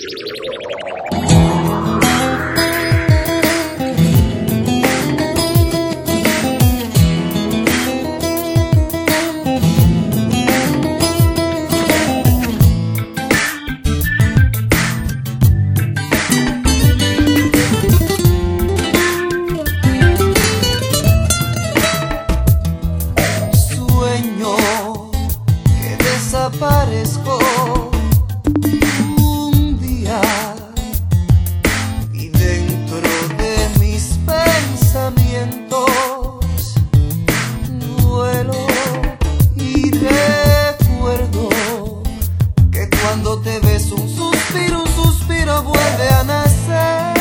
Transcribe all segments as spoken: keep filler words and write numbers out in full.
Desaparezco un día y dentro de mis pensamientos vuelo y recuerdo que cuando te beso un suspiro, un suspiro vuelve a nacer.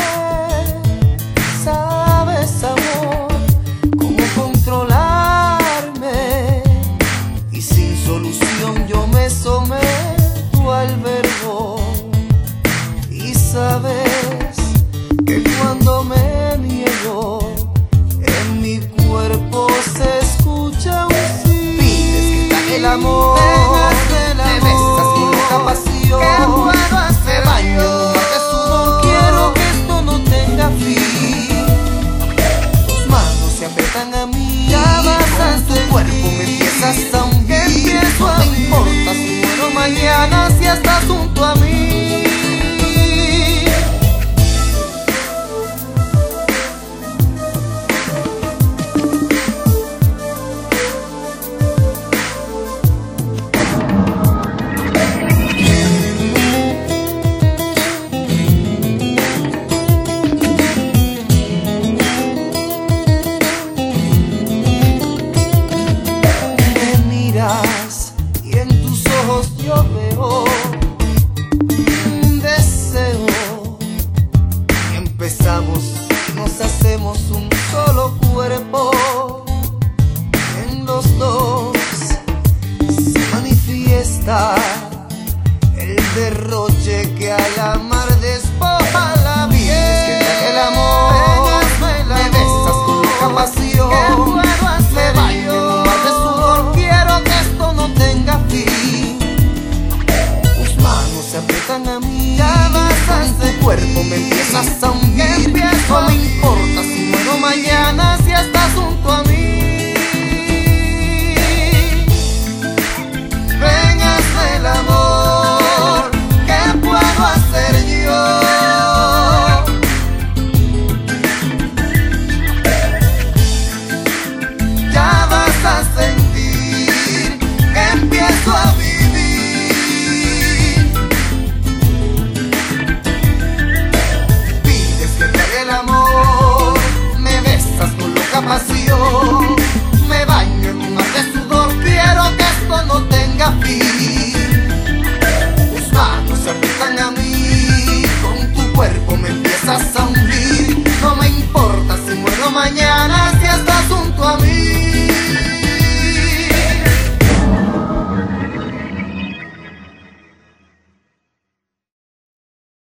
Sabes, amor, cómo controlarme y sin solución yo me someto al verbo. Y sabes que cuando me niego en mi cuerpo se escucha un sí. Pides que te el amor, me besas con loca pasión. ¿Qué puedo hacer? Me baño en un mar de sudor. Quiero que esto no tenga fin. Tus manos se apretan a mí, ya vas a tu cuerpo, me empiezas a hundir. No me importa si muero mañana, si estás junto a mí. Me miras y en tus ojos yo veo un deseo y empezamos y nos hacemos un solo cuerpo. En los dos se manifiesta el derroche que al amar despoja la vida. Es que trae el amor, me besas con loca pasión. Me baño en un mar de sudor, quiero que esto no tenga fin. Tus manos se aprietan a mí, ya vas a tu cuerpo, me empiezas a hundir. No me importa si muero mañana, si estás junto a mí. Vengas del amor, ¿qué puedo hacer yo? Ya vas a sentir que empiezo a vivir. Pides que te haga el amor, me besas con loca pasión.